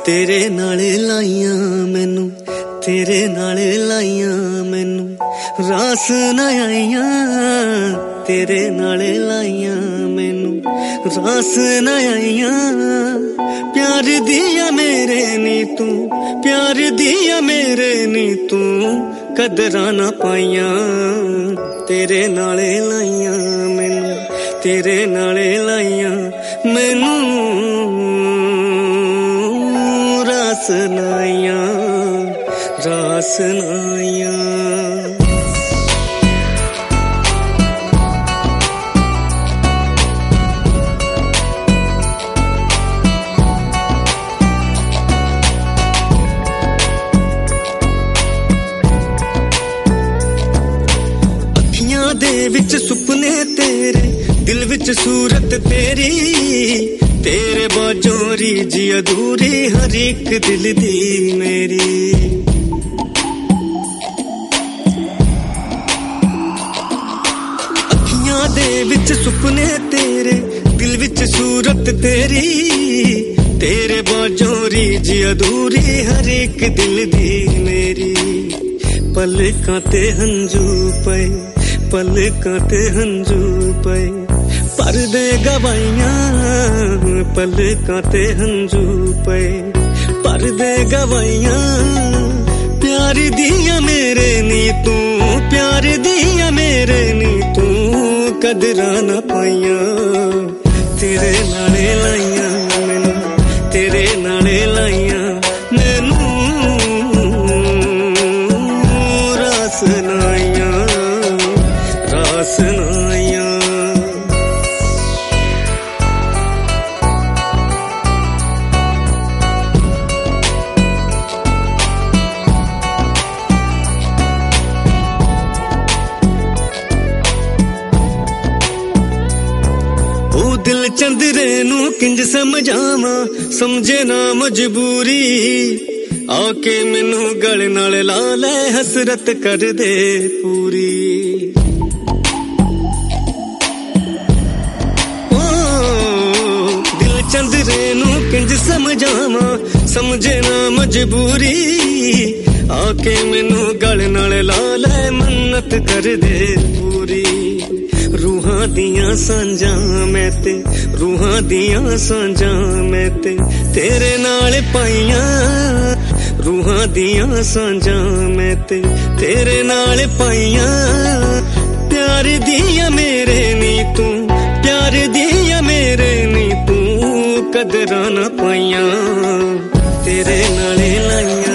तेरे नाल लाइयां मैनू, तेरे नाल लाइयां मैनू रास न आइयां, तेरे नाल लाइयां मैनू रास न आइयां। प्यार दिया मेरे नी तू, प्यार दिया मेरे नी तू कदरां ना पाइयां। तेरे नाल लाइयां मैनू, तेरे नाल लाइयां मैनू रास नाइयां, रास नाइयां। अखियां दे विच सुपने तेरे, दिल विच सूरत तेरी, तेरे बाजों रीझी अधूरी हर एक दिल दी मेरी। अखियां दे विच सुपने तेरे, दिल विच सूरत तेरी, तेरे बाजों रीझी अधूरी हर एक दिल दी मेरी। पलकां ते हंजू पए, पलकां ते हंजू पए पर्दे गवाइयां, पलकां ते हंजू पए पर्दे गवाइयां। प्यार दिया मेरे नी तू, प्यार दिया मेरे नी तू कदरां ना पाइयां। तेरे नाल लाइयां मैनू, तेरे नाल लाइयां मैनू रास नाइयां, रास नाइयां। दिल चंदरे नू किंज समझावां, समझे ना मजबूरी, आके मैनू गल नाल ला ले हसरत कर दे पूरी। ओ दिल चंदरे नू किंज समझावां, समझे ना मजबूरी, आके मैनू गल नाल ला ले मन्नत कर दे पूरी। रूहां दियां सांझां मैं ते, रूहां दियां सांझां मैं ते तेरे नाल पाइयां, रूहां दियां सांझां मैं ते तेरे नाल पाइयां। प्यार दिया मेरे नी तू, प्यार दिया मेरे नी तू कदरां ना पाइयां। तेरे नाल लाइयां